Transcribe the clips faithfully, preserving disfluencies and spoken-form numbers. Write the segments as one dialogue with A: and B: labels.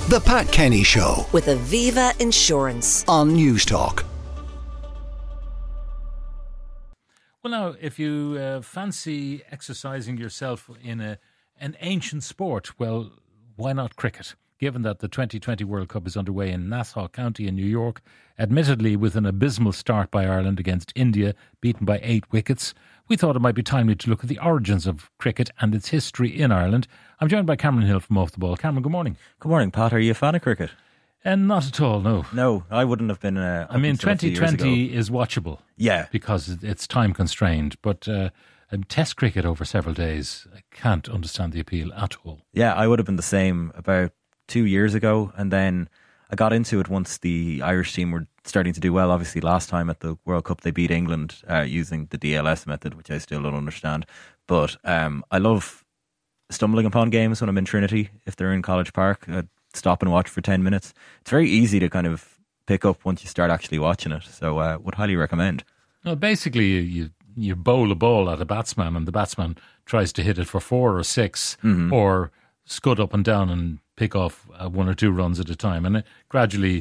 A: The Pat Kenny Show
B: with Aviva Insurance
A: on Newstalk.
C: Well, now, if you uh, fancy exercising yourself in a an ancient sport, well, why not cricket? Given that the twenty twenty World Cup is underway in Nassau County in New York, admittedly with an abysmal start by Ireland against India, beaten by eight wickets, we thought it might be timely to look at the origins of cricket and its history in Ireland. I'm joined by Cameron Hill from Off the Ball. Cameron, good morning.
D: Good morning, Pat. Are you a fan of cricket?
C: And not at all, no.
D: No, I wouldn't have been. Uh,
C: I mean, twenty twenty is watchable.
D: Yeah.
C: Because it's time constrained. But uh, Test cricket over several days, I can't understand the appeal at all.
D: Yeah, I would have been the same about two years ago. And then I got into it once the Irish team were starting to do well. Obviously, last time at the World Cup, they beat England uh, using the D L S method, which I still don't understand. But um, I love stumbling upon games when I'm in Trinity. If they're in College Park, I'd stop and watch for ten minutes. It's very easy to kind of pick up once you start actually watching it. So I uh, would highly recommend.
C: Well, basically, you, you you bowl a ball at a batsman and the batsman tries to hit it for four or six mm-hmm. or scud up and down and pick off uh, one or two runs at a time. And it gradually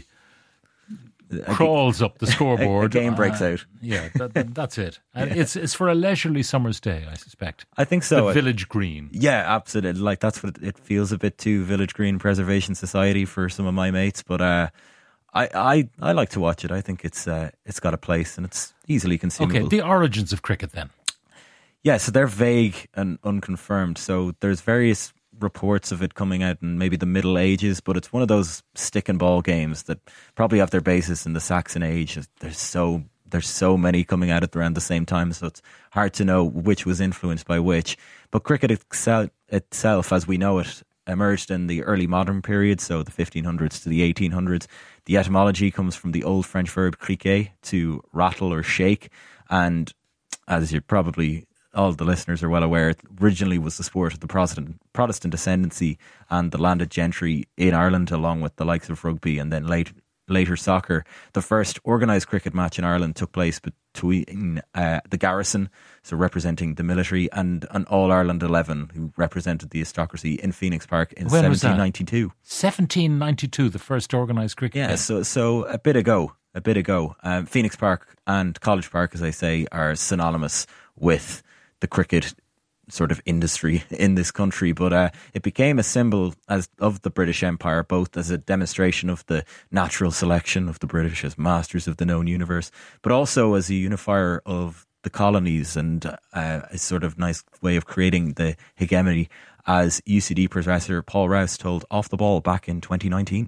C: crawls up the scoreboard.
D: A, a game breaks
C: uh,
D: out.
C: Yeah, that, that, that's it. And yeah. it's it's for a leisurely summer's day, I suspect.
D: I think so.
C: The Village Green.
D: Yeah, absolutely. Like that's what it, it feels a bit to Village Green Preservation Society for some of my mates. But uh, I, I I like to watch it. I think it's uh, it's got a place and it's easily consumable.
C: Okay, the origins of cricket then.
D: Yeah, so they're vague and unconfirmed. So there's various reports of it coming out in maybe the Middle Ages, but it's one of those stick and ball games that probably have their basis in the Saxon age. There's so there's so many coming out at around the same time, so it's hard to know which was influenced by which. But cricket excel, itself, as we know it, emerged in the early modern period, so the fifteen hundreds to the eighteen hundreds. The etymology comes from the old French verb criquer, to rattle or shake, and as you're probably all the listeners are well aware, it originally was the sport of the Protestant Protestant ascendancy and the landed gentry in Ireland, along with the likes of rugby and then late, later soccer. The first organised cricket match in Ireland took place between uh, the garrison, so representing the military, and an All-Ireland eleven, who represented the aristocracy, in Phoenix Park in
C: when
D: seventeen ninety-two.
C: seventeen ninety-two, the first organised cricket
D: Yeah,
C: game.
D: so, so a bit ago, a bit ago. Um, Phoenix Park and College Park, as I say, are synonymous with the cricket sort of industry in this country, but uh, it became a symbol as of the British Empire, both as a demonstration of the natural selection of the British as masters of the known universe, but also as a unifier of the colonies and uh, a sort of nice way of creating the hegemony, as U C D professor Paul Rouse told Off the Ball back in twenty nineteen.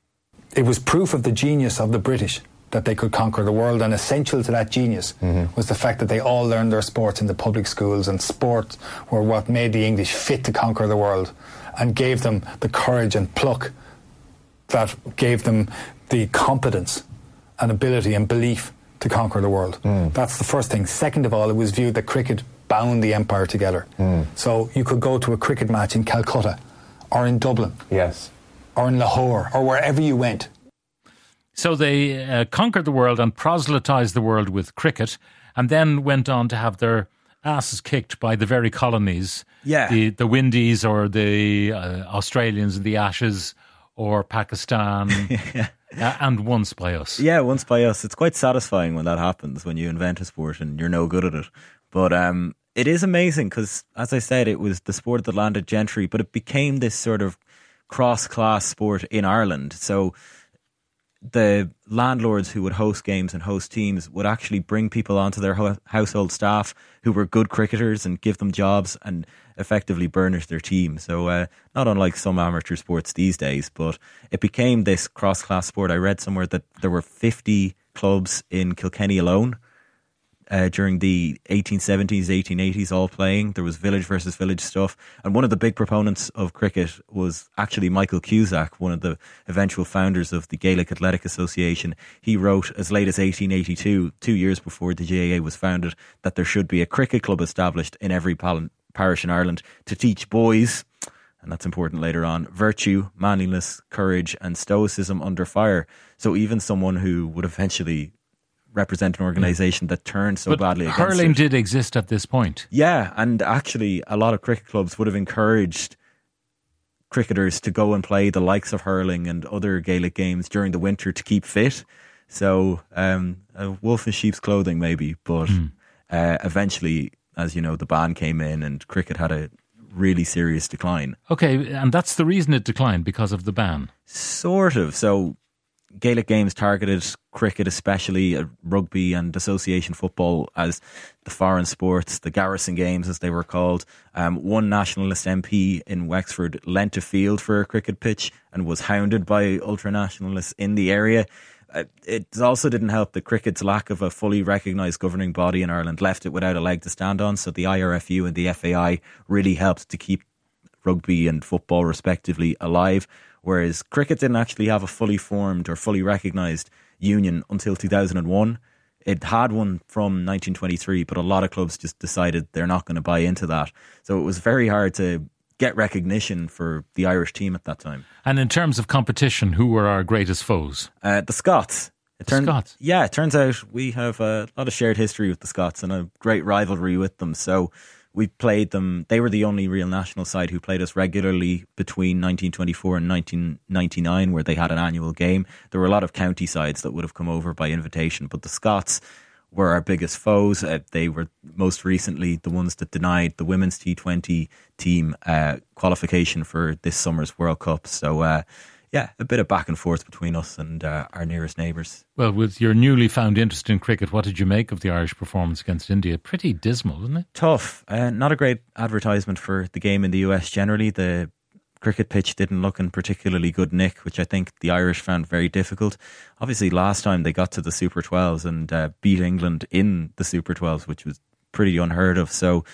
E: It was proof of the genius of the British that they could conquer the world, and essential to that genius mm-hmm. was the fact that they all learned their sports in the public schools, and sports were what made the English fit to conquer the world and gave them the courage and pluck that gave them the competence and ability and belief to conquer the world. Mm. That's the first thing. Second of all, it was viewed that cricket bound the empire together. Mm. So you could go to a cricket match in Calcutta or in Dublin.
F: Yes.
E: Or in Lahore or wherever you went.
C: So they uh, conquered the world and proselytised the world with cricket, and then went on to have their asses kicked by the very colonies.
D: Yeah.
C: The, the Windies or the uh, Australians and the Ashes or Pakistan. yeah. uh, and once by us.
D: Yeah, once by us. It's quite satisfying when that happens, when you invent a sport and you're no good at it. But um, it is amazing because, as I said, it was the sport of the landed gentry, but it became this sort of cross-class sport in Ireland. So the landlords who would host games and host teams would actually bring people onto their ho- household staff who were good cricketers and give them jobs and effectively burnish their team. So uh, not unlike some amateur sports these days, but it became this cross-class sport. I read somewhere that there were fifty clubs in Kilkenny alone uh, during the eighteen seventies, eighteen eighties, all playing. There was village versus village stuff. And one of the big proponents of cricket was actually Michael Cusack, one of the eventual founders of the Gaelic Athletic Association. He wrote as late as eighteen eighty-two, two years before the G A A was founded, that there should be a cricket club established in every pal- parish in Ireland to teach boys, and that's important later on, virtue, manliness, courage and stoicism under fire. So even someone who would eventually represent an organisation that turned so
C: but
D: badly against
C: hurling
D: it.
C: did exist at this point.
D: Yeah, and actually a lot of cricket clubs would have encouraged cricketers to go and play the likes of hurling and other Gaelic games during the winter to keep fit. So um, a wolf in sheep's clothing maybe, but mm. uh, eventually, as you know, the ban came in and cricket had a really serious decline.
C: Okay, and that's the reason it declined, because of the ban?
D: Sort of. So Gaelic games targeted cricket, especially uh, rugby and association football, as the foreign sports, the garrison games as they were called. Um, one nationalist M P in Wexford lent a field for a cricket pitch and was hounded by ultra-nationalists in the area. Uh, it also didn't help that cricket's lack of a fully recognised governing body in Ireland left it without a leg to stand on, so the I R F U and the F A I really helped to keep rugby and football respectively alive, whereas cricket didn't actually have a fully formed or fully recognised union until two thousand one. It had one from nineteen twenty-three, but a lot of clubs just decided they're not going to buy into that. So it was very hard to get recognition for the Irish team at that time.
C: And in terms of competition, who were our greatest foes?
D: Uh, the Scots. It
C: the
D: turn,
C: Scots?
D: Yeah, it turns out we have a lot of shared history with the Scots and a great rivalry with them. So we played them. They were the only real national side who played us regularly between nineteen twenty-four and nineteen ninety-nine, where they had an annual game. There were a lot of county sides that would have come over by invitation, but the Scots were our biggest foes. Uh, they were most recently the ones that denied the women's T twenty team uh, qualification for this summer's World Cup. So, uh, yeah, a bit of back and forth between us and uh, our nearest neighbours.
C: Well, with your newly found interest in cricket, what did you make of the Irish performance against India? Pretty dismal, wasn't it?
D: Tough. Uh, not a great advertisement for the game in the U S generally. The cricket pitch didn't look in particularly good nick, which I think the Irish found very difficult. Obviously, last time they got to the Super twelves and uh, beat England in the Super twelves, which was pretty unheard of. So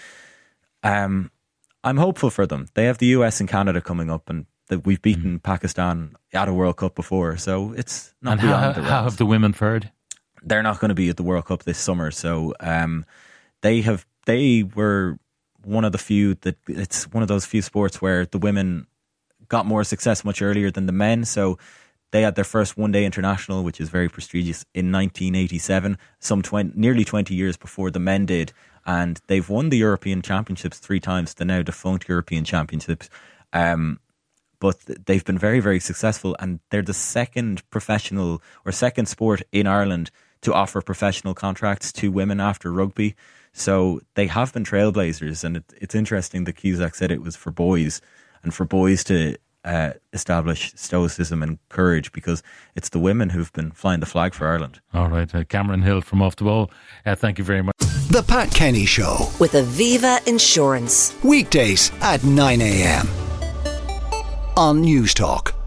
D: um, I'm hopeful for them. They have the U S and Canada coming up, and that we've beaten mm. Pakistan at a World Cup before, so it's not
C: and
D: beyond
C: how,
D: the realms.
C: How have the women fared?
D: They're not going to be at the World Cup this summer, so um, they have. They were one of the few that it's one of those few sports where the women got more success much earlier than the men. So they had their first one-day international, which is very prestigious, in nineteen eighty-seven, some twenty, nearly twenty years before the men did, and they've won the European Championships three times, the now defunct European Championships. Um, but they've been very, very successful, and they're the second professional or second sport in Ireland to offer professional contracts to women after rugby. So they have been trailblazers, and it, it's interesting that Cusack said it was for boys, and for boys to uh, establish stoicism and courage, because it's the women who've been flying the flag for Ireland.
C: All right, uh, Cameron Hill from Off the Ball, uh, thank you very much.
A: The Pat Kenny Show.
B: With Aviva Insurance.
A: Weekdays at nine a.m. on News Talk.